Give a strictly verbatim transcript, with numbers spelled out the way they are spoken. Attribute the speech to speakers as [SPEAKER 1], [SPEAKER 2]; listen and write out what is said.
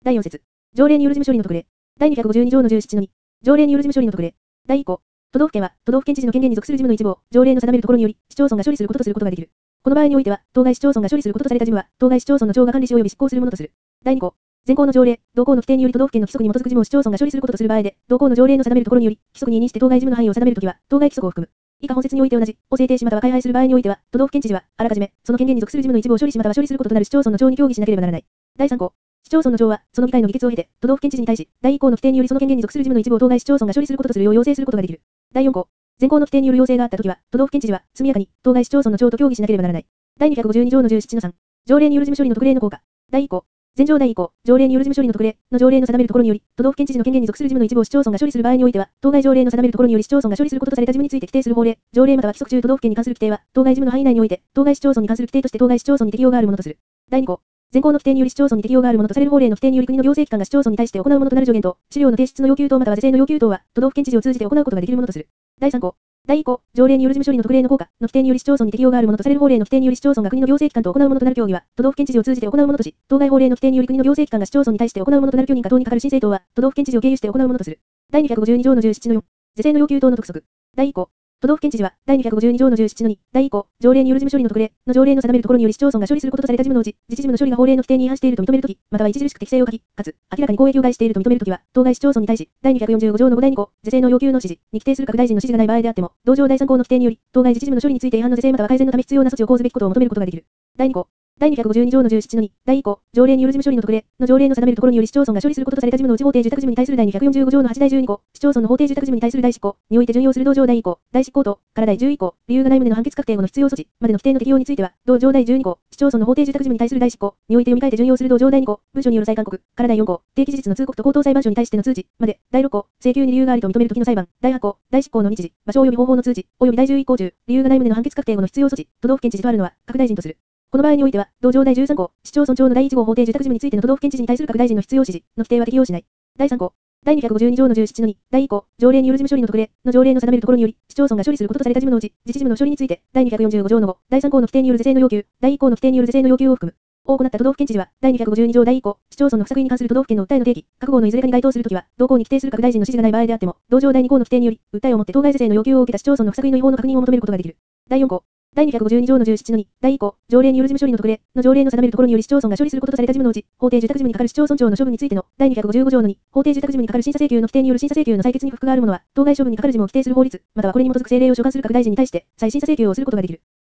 [SPEAKER 1] だいよん節。条例による事務処理の特例。だいにひゃくごじゅうに条のじゅうななのに。条例による事務処理の特例。だいい項。都道府県は、都道府県知事の権限に属する事務の一部を、条例の定めるところにより、市町村が処理することとすることができる。この場合においては、当該市町村が処理することとされた事務は、当該市町村の長が管理し及び執行するものとする。だいに項。現行の条例、同項の規定により都道府県の規則に基づく事務を市町村が処理することとする場合で、同項の条例の定めるところにより、規則に依にして当該事務の範囲を定めるときは、当該規則を含む。以下本節において同じ、を制定しまたは改廃する場合においては、都道府県知事は、あらかじめ、その権限に属する事務の一部を処理しまたは処理することとなる市町村の長に協議しなければならない。だいさん項。市町村の長は、その議会の議決を経て、都道府県知事に対し、だいい項の規定によりその権限に属する事務の一部を当該市町村が処理することとするよう要請することができる。だいよん項。現行の規定による要請があったときは、都道府県知事は、速やかに、当該市町村の長と協議しなければならない。だいにひゃくごじゅうに条のじゅうななのさん。条例による事務処理の特例の効果。だいい項。前条だいい項、条例による事務処理の特例の条例の定めるところにより、都道府県知事の権限に属する事務の一部を市町村が処理する場合においては、当該条例の定めるところにより市町村が処理することとされた事務について規定する法令、条例または規則中都道府県に関する規定は、当該事務の範囲内において、当該市町村に関する規定として当該市町村に適用があるものとする。だいに項。現行の規定により市町村に適用があるものとされる法令の規定により国の行政機関が市町村に対して行うものとなる助言と、資料の提出の要求等または是正の要求等は、都道府県知事を通じて行うことができるものとする。だいさん項。だいい項、条例による事務処理の特例の効果の規定により市町村に適用があるものとされる法令の規定により市町村が国の行政機関と行うものとなる協議は、都道府県知事を通じて行うものとし、当該法令の規定により国の行政機関が市町村に対して行うものとなる許認可等に係る申請等は、都道府県知事を経由して行うものとする。だいにひゃくごじゅうに条のじゅうななのよん。是正の要求等の督促。だいい項。都道府県知事は、だいにひゃくごじゅうに条のじゅうななのに、だいい項、条例による事務処理の特例の条例の定めるところにより市町村が処理することとされた事務のうち、自治事務の処理が法令の規定に違反していると認めるとき、または著しく適正を欠き、かつ、明らかに公益を害していると認めるときは、当該市町村に対し、だいにひゃくよんじゅうご条のごだいに項、是正の要求の指示に規定する各大臣の指示がない場合であっても、同条だいさん項の規定により、当該自治事務の処理について違反の是正または改善のため必要な措置を講ずべきことを求めることができる。だいに項。だいにひゃくごじゅうに条のじゅうななのに、だいい項、条例による事務処理の特例の条例の定めるところにより市町村が処理することとされた事務のうち法定住宅事務に対するだいにひゃくよんじゅうご条のはちだいじゅうに項、市町村の法定住宅事務に対する大執行において準用する同条だいい項、大執行等からだいじゅうい項、理由がない旨の判決確定後の必要措置までの規定の適用については、同条だいじゅうに項、市町村の法定住宅事務に対する大執行において読み替えて準用する同条だいに項、文書による再勧告からだいよん項、定期事実の通告と高等裁判所に対しての通知まで、だいろっ項、請求に理由がありと認めるときの裁判、だいはち項、大執行の日時、場所及び方法の通知、及びだいじゅうい項中、理由がない旨の判決確定後の必要措置、都道府県知事とあるのは、各大臣とする。この場合においては、同条だいじゅうさん項、市町村長のだいいち号法定住宅事務についての都道府県知事に対する各大臣の必要指示の規定は適用しない。だいさん項。だいにひゃくごじゅうに条のじゅうななのに、だいい項、条例による事務処理の特例の条例の定めるところにより、市町村が処理することとされた事務のうち、自治事務の処理について、だいにひゃくよんじゅうご条のご、だいさん項の規定による是正の要求、だいい項の規定による是正の要求を含む。を行った都道府県知事は、だいにひゃくごじゅうに条だいい項、市町村の不作為に関する都道府県の訴えの提起、各号のいずれかに該当するときは、同項に規定する各大臣の指示がない場合であっても、同条だいに項の規定により、訴えをもって当該是正の要求を受けた市町村の不作為の違法の確認を求めることができる。だいよん項。だいにひゃくごじゅうに条のじゅうななのに、だいい項、条例による事務処理の特例の条例の定めるところにより市町村が処理することとされた事務のうち、法定住宅事務に係る市町村長の処分についてのだいにひゃくごじゅうご条のに、法定住宅事務に係る審査請求の規定による審査請求の採決に不服があるものは、当該処分に係る事務を規定する法律、またはこれに基づく政令を所管する各大臣に対して、再審査請求をすることができる。